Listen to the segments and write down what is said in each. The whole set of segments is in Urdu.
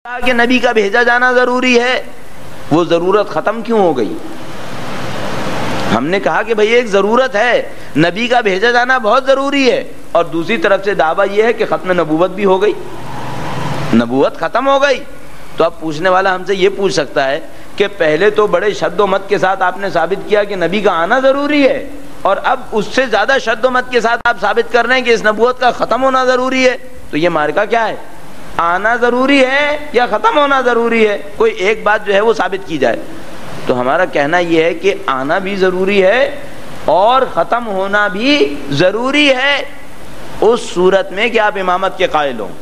کہا کہ نبی کا بھیجا جانا ضروری ہے، وہ ضرورت ختم کیوں ہو گئی؟ ہم نے کہا کہ بھئی ایک ضرورت ہے، نبی کا بھیجا جانا بہت ضروری ہے، اور دوسری طرف سے دعویٰ یہ ہے کہ ختم نبوت بھی ہو گئی، نبوت ختم ہو گئی۔ تو اب پوچھنے والا ہم سے یہ پوچھ سکتا ہے کہ پہلے تو بڑے شد و مت کے ساتھ آپ نے ثابت کیا کہ نبی کا آنا ضروری ہے، اور اب اس سے زیادہ شد و مت کے ساتھ آپ ثابت کر رہے ہیں کہ اس نبوت کا ختم ہونا ضروری ہے، تو یہ مارکا کیا ہے؟ آنا ضروری ہے یا ختم ہونا ضروری ہے؟ کوئی ایک بات جو ہے وہ ثابت کی جائے۔ تو ہمارا کہنا یہ ہے کہ آنا بھی ضروری ہے اور ختم ہونا بھی ضروری ہے، اس صورت میں کہ آپ امامت کے قائل ہوں،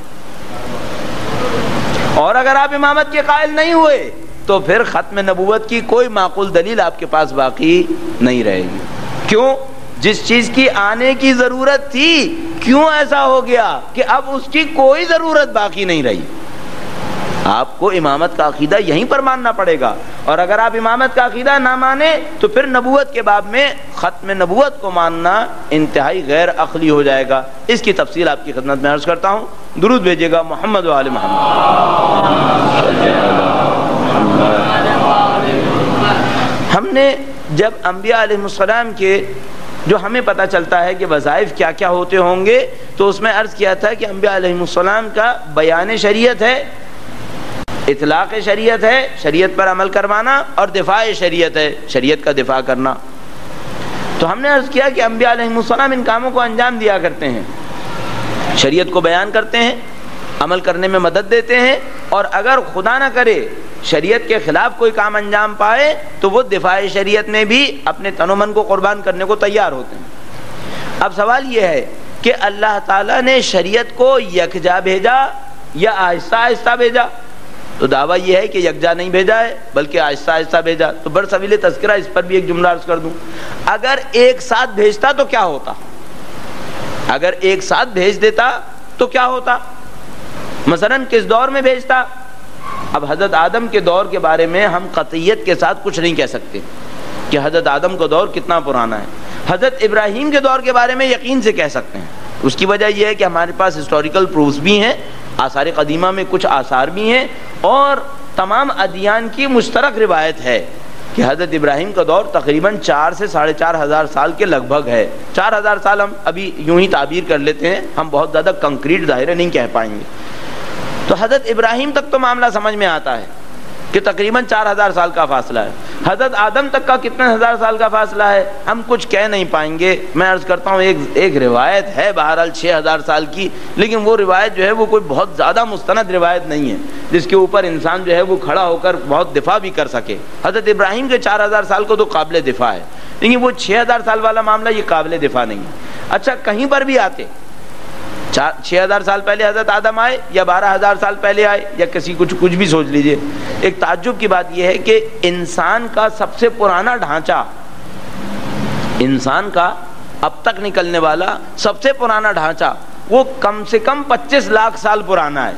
اور اگر آپ امامت کے قائل نہیں ہوئے تو پھر ختم نبوت کی کوئی معقول دلیل آپ کے پاس باقی نہیں رہے گی۔ کیوں؟ جس چیز کی آنے کی ضرورت تھی، کیوں ایسا ہو گیا کہ اب اس کی کوئی ضرورت باقی نہیں رہی؟ آپ کو امامت کا عقیدہ یہیں پر ماننا پڑے گا، اور اگر آپ امامت کا عقیدہ نہ مانیں تو پھر نبوت کے باب میں ختم نبوت کو ماننا انتہائی غیر عقلی ہو جائے گا۔ اس کی تفصیل آپ کی خدمت میں عرض کرتا ہوں۔ درود بھیجیے گا محمد و آل محمد۔ ہم نے جب انبیاء علیہ السلام کے جو ہمیں پتہ چلتا ہے کہ وظائف کیا کیا ہوتے ہوں گے، تو اس میں عرض کیا تھا کہ انبیاء علیہ السلام کا بیان شریعت ہے، اطلاق شریعت ہے، شریعت پر عمل کروانا، اور دفاع شریعت ہے، شریعت کا دفاع کرنا۔ تو ہم نے عرض کیا کہ انبیاء علیہ السلام ان کاموں کو انجام دیا کرتے ہیں، شریعت کو بیان کرتے ہیں، عمل کرنے میں مدد دیتے ہیں، اور اگر خدا نہ کرے شریعت کے خلاف کوئی کام انجام پائے تو وہ دفاع شریعت میں بھی اپنے تن و من کو قربان کرنے کو تیار ہوتے ہیں۔ اب سوال یہ ہے کہ اللہ تعالیٰ نے شریعت کو یکجا بھیجا یا آہستہ آہستہ بھیجا؟ تو دعویٰ یہ ہے کہ یکجا نہیں بھیجا ہے بلکہ آہستہ آہستہ بھیجا۔ تو برسبیل تذکرہ اس پر بھی ایک جملہ عرض کر دوں، اگر ایک ساتھ بھیجتا تو کیا ہوتا؟ اگر ایک ساتھ بھیج دیتا تو کیا ہوتا؟ مثلا کس دور میں بھیجتا؟ اب حضرت آدم کے دور کے بارے میں ہم قطعیت کے ساتھ کچھ نہیں کہہ سکتے کہ حضرت آدم کا دور کتنا پرانا ہے۔ حضرت ابراہیم کے دور کے بارے میں یقین سے کہہ سکتے ہیں، اس کی وجہ یہ ہے کہ ہمارے پاس ہسٹوریکل پروفز بھی ہیں، آثار قدیمہ میں کچھ آثار بھی ہیں، اور تمام ادیان کی مشترک روایت ہے کہ حضرت ابراہیم کا دور تقریباً 4 سے 4.5 ہزار سال کے لگ بھگ ہے۔ 4000 سال ہم ابھی یوں ہی تعبیر کر لیتے ہیں، ہم بہت زیادہ کنکریٹ ظاہر نہیں کہہ پائیں گے۔ تو حضرت ابراہیم تک تو معاملہ سمجھ میں آتا ہے کہ تقریباً 4000 سال کا فاصلہ ہے۔ حضرت آدم تک کا کتنے ہزار سال کا فاصلہ ہے ہم کچھ کہہ نہیں پائیں گے۔ میں عرض کرتا ہوں ایک روایت ہے بہرحال 6000 سال کی، لیکن وہ روایت جو ہے وہ کوئی بہت زیادہ مستند روایت نہیں ہے جس کے اوپر انسان جو ہے وہ کھڑا ہو کر بہت دفاع بھی کر سکے۔ حضرت ابراہیم کے 4000 سال کو تو قابل دفاع ہے، لیکن وہ 6000 سال والا معاملہ یہ قابل دفاع نہیں ہے۔ اچھا کہیں پر بھی آتے 6000 سال پہلے حضرت آدم آئے یا 12000 سال پہلے آئے یا کسی کچھ بھی سوچ لیجئے، ایک تعجب کی بات یہ ہے کہ انسان کا سب سے پرانا ڈھانچہ، انسان کا اب تک نکلنے والا سب سے پرانا ڈھانچہ وہ کم سے کم 25 لاکھ سال پرانا ہے۔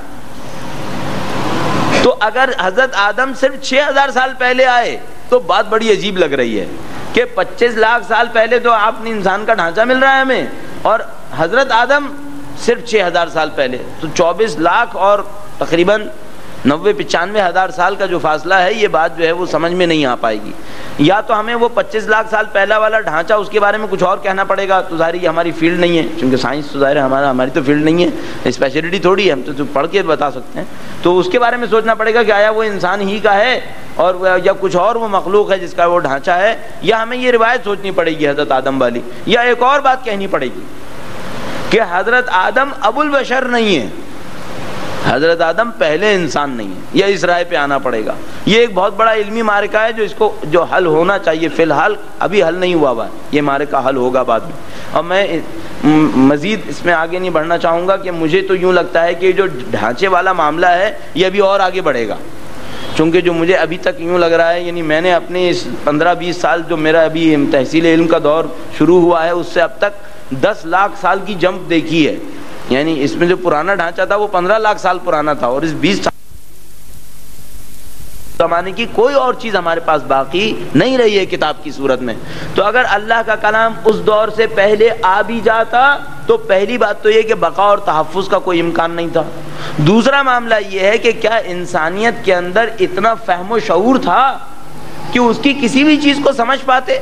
تو اگر حضرت آدم صرف 6000 سال پہلے آئے تو بات بڑی عجیب لگ رہی ہے کہ 25 لاکھ سال پہلے تو آپ نے انسان کا ڈھانچہ مل رہا ہے ہمیں، اور حضرت آدم صرف 6000 سال پہلے، تو 24 لاکھ اور تقریباً 90-95 ہزار سال کا جو فاصلہ ہے، یہ بات جو ہے وہ سمجھ میں نہیں آ پائے گی۔ یا تو ہمیں وہ 25 لاکھ سال پہلا والا ڈھانچہ اس کے بارے میں کچھ اور کہنا پڑے گا، تو ظاہر یہ ہماری فیلڈ نہیں ہے، چونکہ سائنس تو ظاہر ہماری تو فیلڈ نہیں ہے، اسپیشلٹی تھوڑی ہے، ہم تو پڑھ کے بتا سکتے ہیں۔ تو اس کے بارے میں سوچنا پڑے گا کہ آیا وہ انسان ہی کا ہے اور یا کچھ اور وہ مخلوق ہے جس کا وہ ڈھانچہ ہے، یا ہمیں یہ روایت سوچنی پڑے گی حضرت آدم والی، یا ایک اور بات کہنی پڑے گی کہ حضرت آدم ابو البشر نہیں ہے، حضرت آدم پہلے انسان نہیں ہے، یا اس رائے پہ آنا پڑے گا۔ یہ ایک بہت بڑا علمی معرکہ ہے جو حل ہونا چاہیے، فی الحال ابھی حل نہیں ہوا ہے، یہ معرکہ حل ہوگا بعد میں۔ اور میں مزید اس میں آگے نہیں بڑھنا چاہوں گا کہ مجھے تو یوں لگتا ہے کہ جو ڈھانچے والا معاملہ ہے یہ ابھی اور آگے بڑھے گا، چونکہ جو مجھے ابھی تک یوں لگ رہا ہے، یعنی میں نے اپنے اس 15-20 سال جو میرا ابھی تحصیل علم کا دور شروع ہوا ہے، اس سے اب تک 10 لاکھ سال کی جمپ دیکھی ہے، یعنی اس میں جو پرانا ڈھانچہ تھا وہ 15 لاکھ سال پرانا تھا، اور اس 20 سال 15 لاکھ سال پرانا ڈھانچہ جو ہے وہ 10 لاکھ سال پرانا ہے۔ 10 لاکھ سال کی جمپ دیکھی ہے، یعنی اس میں جو پرانا ڈھانچہ تھا وہ 15 لاکھ سال پرانا تھا، اور اس 20 زمانے کی کوئی اور چیز ہمارے پاس باقی نہیں رہی ہے کتاب کی صورت میں. تو اگر اللہ کا کلام اس دور سے پہلے آ بھی جاتا تو پہلی بات تو یہ کہ بقا اور تحفظ کا کوئی امکان نہیں تھا. دوسرا معاملہ یہ ہے کہ کیا انسانیت کے اندر اتنا فہم و شعور تھا کہ اس کی کسی بھی چیز کو سمجھ پاتے؟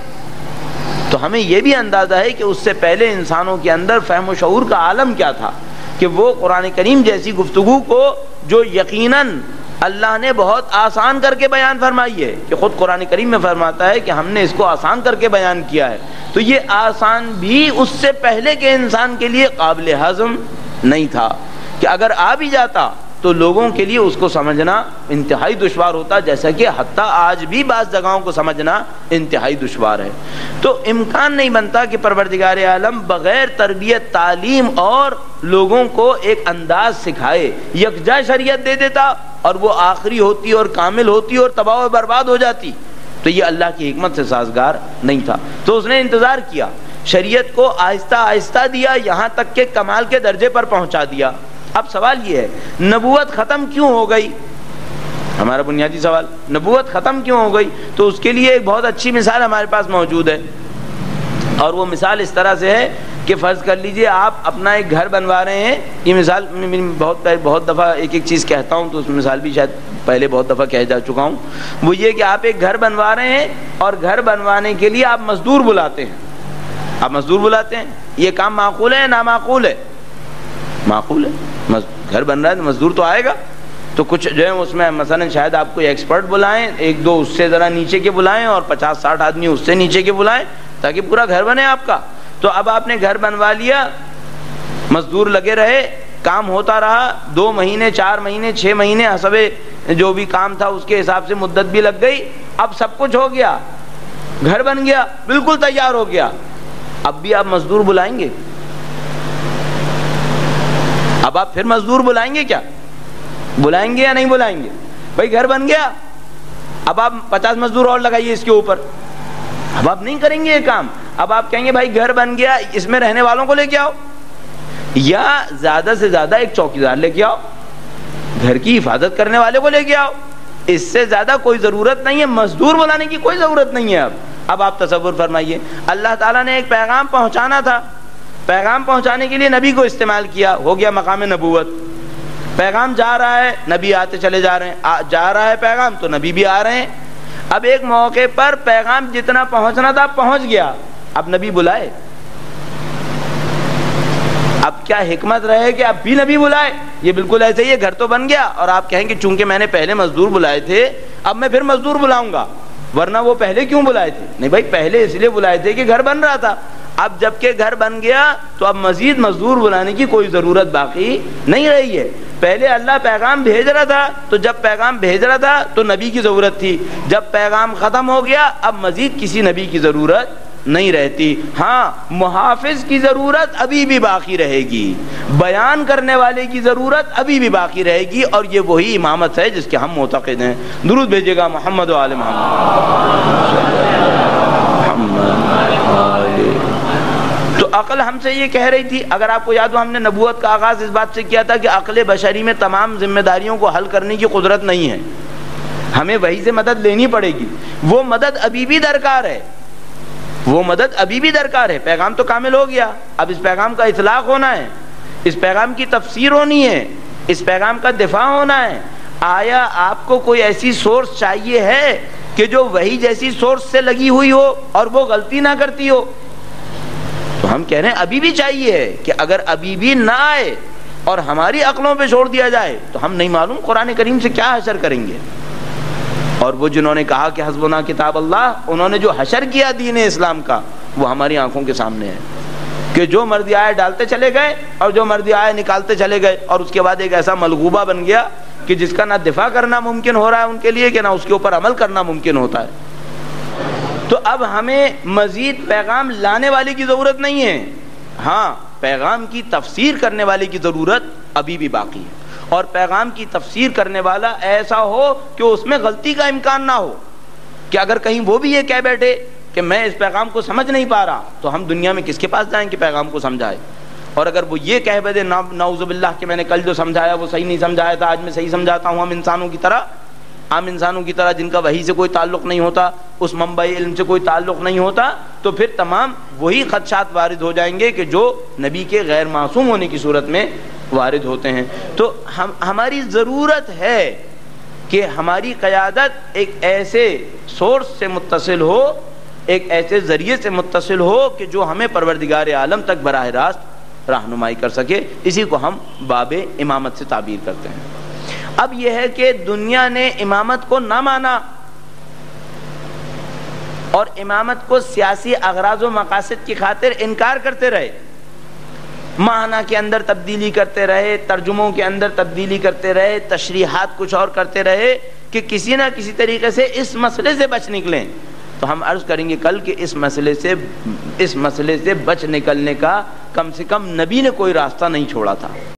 تو ہمیں یہ بھی اندازہ ہے کہ اس سے پہلے انسانوں کے اندر فہم و شعور کا عالم کیا تھا کہ وہ قرآن کریم جیسی گفتگو کو جو یقیناً اللہ نے بہت آسان کر کے بیان فرمائی ہے، کہ خود قرآن کریم میں فرماتا ہے کہ ہم نے اس کو آسان کر کے بیان کیا ہے، تو یہ آسان بھی اس سے پہلے کے انسان کے لیے قابل ہضم نہیں تھا کہ اگر آ بھی جاتا تو لوگوں کے لیے اس کو سمجھنا انتہائی دشوار ہوتا، جیسا کہ حتیٰ آج بھی بعض جگہوں کو سمجھنا انتہائی دشوار ہے. تو امکان نہیں بنتا کہ پروردگار عالم بغیر تربیت، تعلیم اور لوگوں کو ایک انداز سکھائے یکجا شریعت دے دیتا اور وہ آخری ہوتی اور کامل ہوتی اور تباہ و برباد ہو جاتی. تو یہ اللہ کی حکمت سے سازگار نہیں تھا. تو اس نے انتظار کیا، شریعت کو آہستہ آہستہ دیا، یہاں تک کہ کمال کے درجے پر پہنچا دیا. اب سوال یہ ہے نبوت ختم کیوں ہو گئی؟ ہمارا بنیادی سوال نبوت ختم کیوں ہو گئی؟ تو اس کے لیے ایک بہت اچھی مثال ہمارے پاس موجود ہے، اور وہ مثال اس طرح سے ہے کہ فرض کر لیجئے آپ اپنا ایک گھر بنوا رہے ہیں. یہ مثال بہت دفعہ ایک چیز کہتا ہوں تو اس مثال بھی شاید پہلے بہت دفعہ کہہ جا چکا ہوں. وہ یہ کہ آپ ایک گھر بنوا رہے ہیں اور گھر بنوانے کے لیے آپ مزدور بلاتے ہیں. آپ مزدور بلاتے ہیں، یہ کام معقول ہے نامعقول ہے؟ معقول ہے. گھر بن رہا ہے تو مزدور تو آئے گا. تو کچھ جو ہے اس میں مثلا شاید آپ کوئی ایکسپرٹ بلائیں، ایک دو اس سے ذرا نیچے کے بلائیں اور 50-60 آدمی اس سے نیچے کے بلائیں تاکہ پورا گھر بنے آپ کا. تو اب آپ نے گھر بنوا لیا، مزدور لگے رہے، کام ہوتا رہا، 2 مہینے 4 مہینے 6 مہینے حسب جو بھی کام تھا اس کے حساب سے مدت بھی لگ گئی. اب سب کچھ ہو گیا، گھر بن گیا، بالکل تیار ہو گیا. اب بھی آپ مزدور بلائیں گے؟ اب آپ پھر مزدور بلائیں گے کیا؟ بلائیں گے یا نہیں بلائیں گے؟ بھائی گھر بن گیا، اب آپ 50 مزدور اور لگائیے اس کے اوپر. اب آپ نہیں کریں گے یہ کام. اب آپ کہیں گے بھائی گھر بن گیا، اس میں رہنے والوں کو لے کے آؤ، یا زیادہ سے زیادہ ایک چوکیدار لے کے آؤ، گھر کی حفاظت کرنے والے کو لے کے آؤ. اس سے زیادہ کوئی ضرورت نہیں ہے، مزدور بلانے کی کوئی ضرورت نہیں ہے. اب آپ تصور فرمائیے، اللہ تعالیٰ نے ایک پیغام پہنچانا تھا، پیغام پہنچانے کے لیے نبی کو استعمال کیا، ہو گیا مقام نبوت. پیغام جا رہا ہے، نبی آتے چلے جا رہے ہیں، جا رہا ہے پیغام تو نبی بھی آ رہے ہیں. اب ایک موقع پر پیغام جتنا پہنچنا تھا پہنچ گیا، اب نبی بلائے. اب کیا حکمت رہے کہ اب بھی نبی بلائے؟ یہ بالکل ایسے ہی ہے، گھر تو بن گیا اور آپ کہیں کہ چونکہ میں نے پہلے مزدور بلائے تھے اب میں پھر مزدور بلاؤں گا، ورنہ وہ پہلے کیوں بلائے تھے؟ نہیں بھائی، پہلے اس لیے بلائے تھے کہ گھر بن رہا تھا. اب جب کہ گھر بن گیا تو اب مزید مزدور بلانے کی کوئی ضرورت باقی نہیں رہی ہے. پہلے اللہ پیغام بھیج رہا تھا تو جب پیغام بھیج رہا تھا تو نبی کی ضرورت تھی، جب پیغام ختم ہو گیا اب مزید کسی نبی کی ضرورت نہیں رہتی. ہاں، محافظ کی ضرورت ابھی بھی باقی رہے گی، بیان کرنے والے کی ضرورت ابھی بھی باقی رہے گی، اور یہ وہی امامت ہے جس کے ہم معتقد ہیں. درود بھیجے گا محمد و آل محمد. تو عقل ہم سے یہ کہہ رہی تھی، اگر آپ کو یاد ہو ہم نے نبوت کا آغاز اس بات سے کیا تھا کہ عقل بشری میں تمام ذمہ داریوں کو حل کرنے کی قدرت نہیں ہے، ہمیں وحی سے مدد لینی پڑے گی. وہ مدد ابھی بھی درکار ہے، وہ مدد ابھی بھی درکار ہے. پیغام تو کامل ہو گیا، اب اس پیغام کا اطلاق ہونا ہے، اس پیغام کی تفسیر ہونی ہے، اس پیغام کا دفاع ہونا ہے. آیا آپ کو کوئی ایسی سورس چاہیے ہے کہ جو وہی جیسی سورس سے لگی ہوئی ہو اور وہ غلطی نہ کرتی ہو؟ تو ہم کہہ رہے ہیں ابھی بھی چاہیے کہ اگر ابھی بھی نہ آئے اور ہماری عقلوں پہ چھوڑ دیا جائے تو ہم نہیں معلوم قرآن کریم سے کیا حشر کریں گے. اور وہ جنہوں نے کہا کہ حسبنا کتاب اللہ، انہوں نے جو حشر کیا دین اسلام کا وہ ہماری آنکھوں کے سامنے ہے کہ جو مرضی آئے ڈالتے چلے گئے اور جو مرضی آئے نکالتے چلے گئے، اور اس کے بعد ایک ایسا ملغوبہ بن گیا کہ جس کا نہ دفاع کرنا ممکن ہو رہا ہے ان کے لیے کہ نہ اس کے اوپر عمل کرنا ممکن ہوتا ہے. تو اب ہمیں مزید پیغام لانے والے کی ضرورت نہیں ہے، ہاں پیغام کی تفسیر کرنے والے کی ضرورت ابھی بھی باقی ہے. اور پیغام کی تفسیر کرنے والا ایسا ہو کہ اس میں غلطی کا امکان نہ ہو، کہ اگر کہیں وہ بھی یہ کہہ بیٹھے کہ میں اس پیغام کو سمجھ نہیں پا رہا تو ہم دنیا میں کس کے پاس جائیں کہ پیغام کو سمجھائے. اور اگر وہ یہ کہہ بیٹھے نعوذ باللہ کہ میں نے کل جو سمجھایا وہ صحیح نہیں سمجھایا تھا، آج میں صحیح سمجھاتا ہوں ہم انسانوں کی طرح، عام انسانوں کی طرح جن کا وحی سے کوئی تعلق نہیں ہوتا، اس منبع علم سے کوئی تعلق نہیں ہوتا، تو پھر تمام وہی خدشات وارد ہو جائیں گے کہ جو نبی کے غیر معصوم ہونے کی صورت میں وارد ہوتے ہیں۔ تو ہماری ضرورت ہے کہ ہماری قیادت ایک ایسے سورس سے متصل ہو، ایک ایسے ذریعے سے متصل ہو کہ جو ہمیں پروردگار عالم تک براہ راست رہنمائی کر سکے۔ اسی کو ہم باب امامت سے تعبیر کرتے ہیں۔ اب یہ ہے کہ دنیا نے امامت کو نہ مانا اور امامت کو سیاسی اغراض و مقاصد کی خاطر انکار کرتے رہے، معنی کے اندر تبدیلی کرتے رہے، ترجموں کے اندر تبدیلی کرتے رہے، تشریحات کچھ اور کرتے رہے کہ کسی نہ کسی طریقے سے اس مسئلے سے بچ نکلیں۔ تو ہم عرض کریں گے کل کہ اس مسئلے سے بچ نکلنے کا کم سے کم نبی نے کوئی راستہ نہیں چھوڑا تھا۔